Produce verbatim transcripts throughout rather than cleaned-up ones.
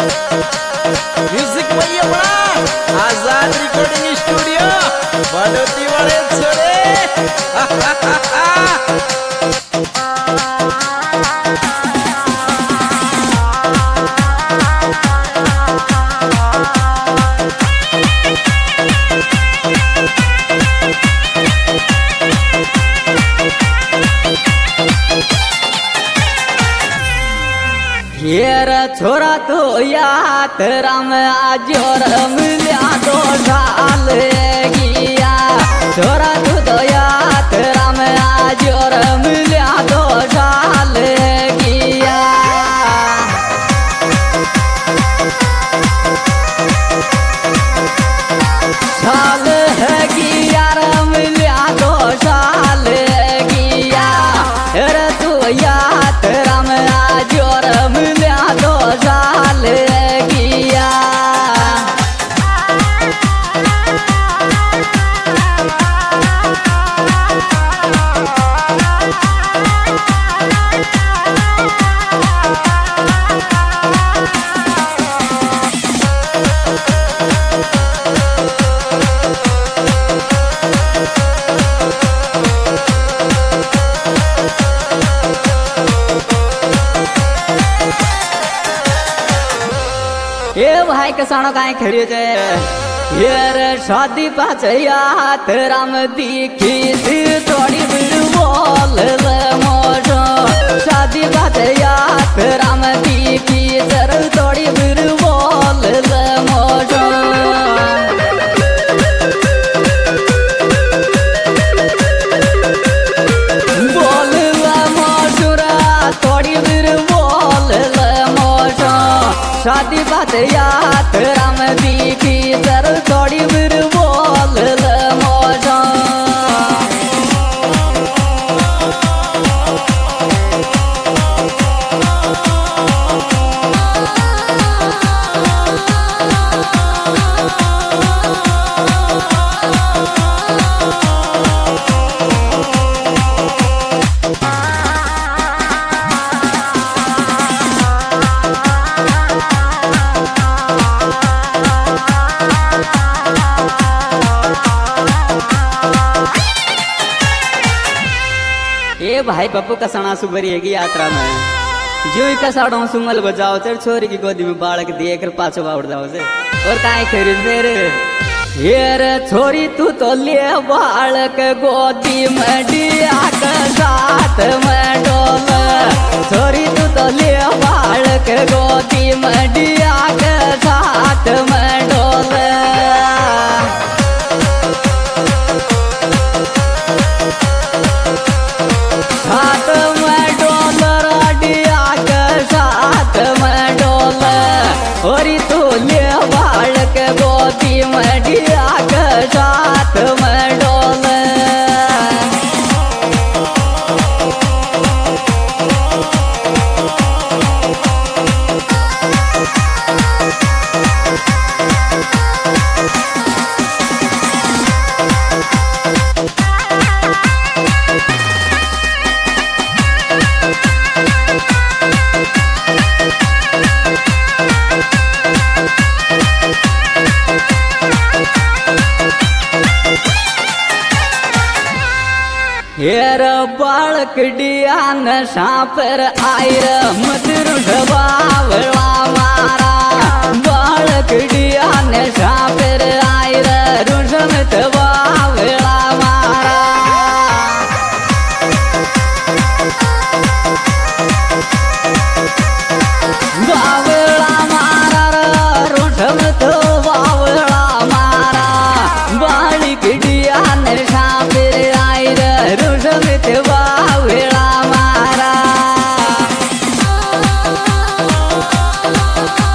music भैया बड़ा आजाद recording studio बड़ोती वाले छोड़े येर छोरा तो याद राम आजोर मिल्या तो ढाल गिया छोरा तो तो याद राम आजोर मिल्या तो ढाल गिया ढाल है गिया मिल्या तो ढाल गिया रे तो याद राम आजोर मिल्या तो ढाल गिया ये भाई के सानो काहे खड़ियो छे ये रे शादी पाछया राम दीखी थी थोड़ी बिड़ बोल ले मोजो शादी पाछया राम दीखी जर थोड़ी बिड़ बोल ले मोजो बोल ले मोजुरा थोड़ी बिड़ बोल ले मोजो शादी बात याद राम दीखी जर थोड़ी बिर बोल ले मोजा ये भाई पप्पू का सना सुबरी है की यात्रा में जो ही कसाड़ों सुंगल बजाओ तेरे छोरी की गोदी में बालक दिए कर पाछो बाउड़ जाओ से और काहे खरीद मेरे ये रे छोरी तू तो ले बालक गोदी में दिया के साथ में डोल छोरी तू तो ले बालक गोदी में दिया के साथ में डोल साथ में डोलर डिया के साथ में डोल और तू ले बालक गोदी में डिया के साथ में डोल हेर बालक डिया नशा पर आयर मधुर बावला मारा बालक डिया नशा पर आयर रुझमत बावला मारा बावला मारा रुझमत बावला मारा बालक डिया नशा पर आयर रुझमत बावला मारा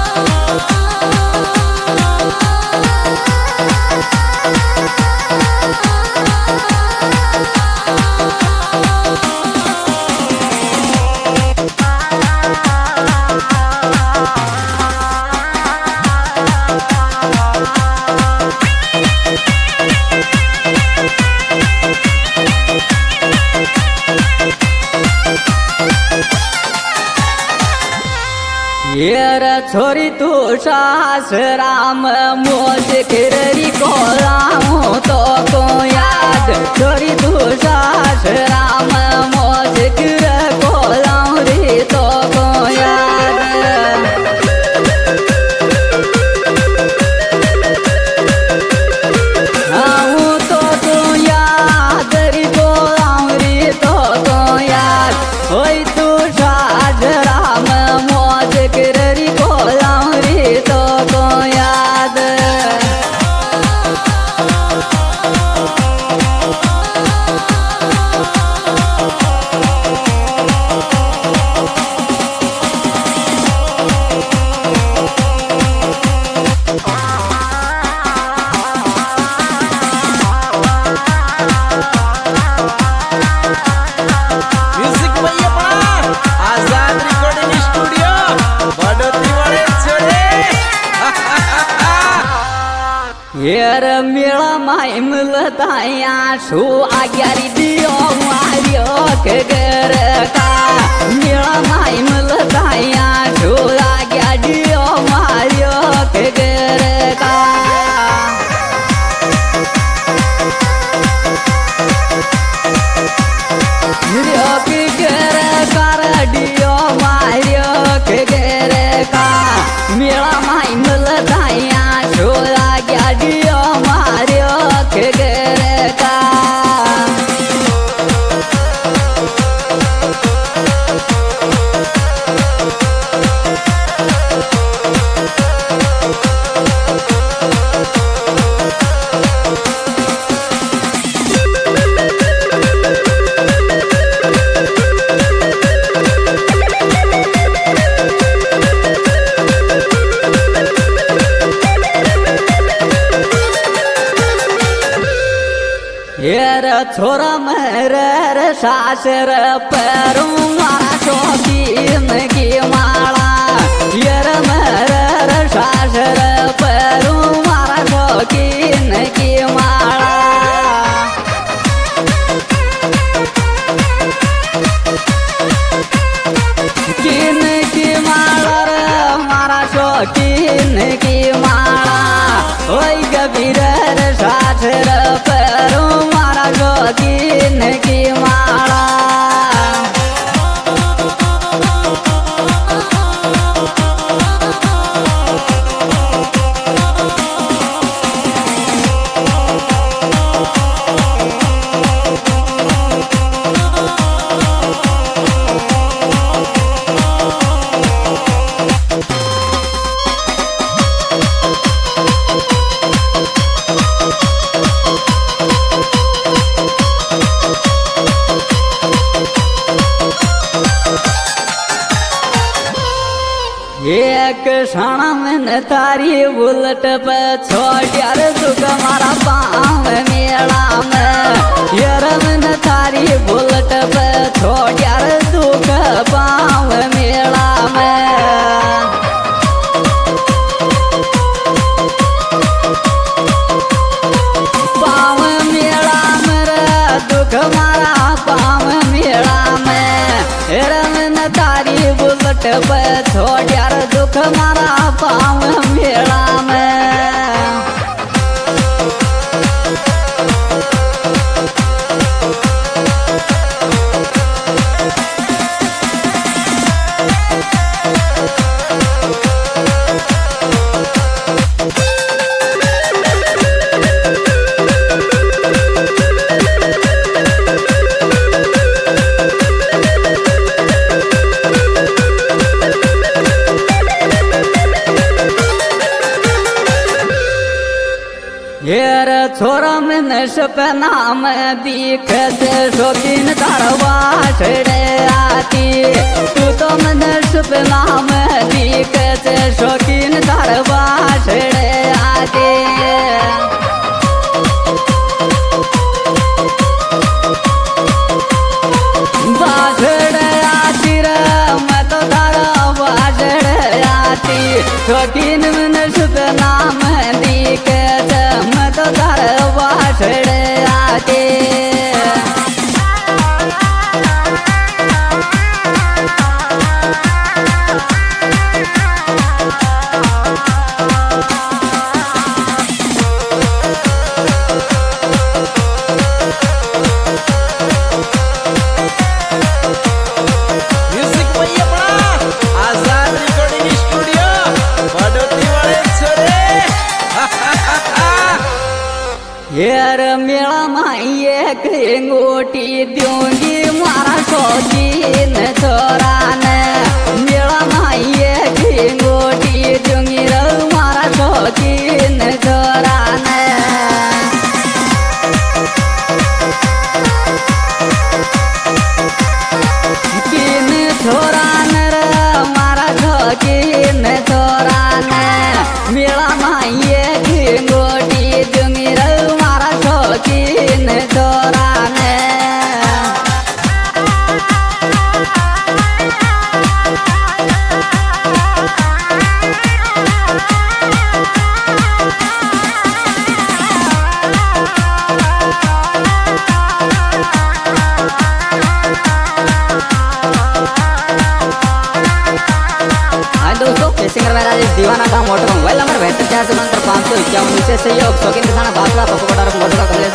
छोरी तू सास राम मोज किररी को रामो तो को याद छोरी तू सास राम मोज किर को राम रे तो को याद आऊं तो को याद रे को राम रे तो को याद होई तू सास राम मोज किररी को राम रे तो को याद म्युझिक भैया आजाद रेकॉर्डिंग स्टुडिओ बडोती वाले छोरे येर मेळा माय मुलताया शो आग्यारी दियो मारियो के घर का मेळा माय मुलताया शो आग्या दियो मारियो के घर का दियो के घर कर दियो मारियो के घर का मेळा माय मुलताया शो आग्या दियो मारियो के घर का येर छोरा मेर सासर पैरू मारा शौकीन की माला येर मेर सासर पैरू मारा शौकीन की माला किन की माला रे मारा शौकीन की माला ओई गबीर सासर पैरू मारा शौकीन की माला एक क्षण में तारी उलट पे छोड़ दुख मारा पाँव मेला में यार मन तारी उलट पे छोड़ दुख पाँव मेला में पाँव मेला में रे दुख मारा पाँव मेला में यार मन तारी उलट पे छोड़ दुख मारा पाँव मेला में येर छोरा में नशप नाम दिखत शौकीन तारवा छड़े आती तू तो में नशप नाम दिखत शौकीन तारवा छड़े आती बाछड़े आती रे मैं तो तारा बाछड़े आती शौकीन में नशप नाम दिखत मैं तो तारवा छड़े आती हेर मेला माइए गोटी दूंगी मारा शौकीन छोरा ने मेला माइए गोटी दूंगी रो मारा शौकीन छोरा ने किन छोरा ने मारा शौकीन छोरा ने मेला माइए गोटी दूंगी रो मारा शौकीन छोरा ने दोस्तों सिंगर मेरा दीवाना का मोटर मोबाइल नंबर बहत्तर चार सौ उनहत्तर पाँच सौ इक्यावन विशेष सहयोग शौकीन किसान बापला पप्पू बटार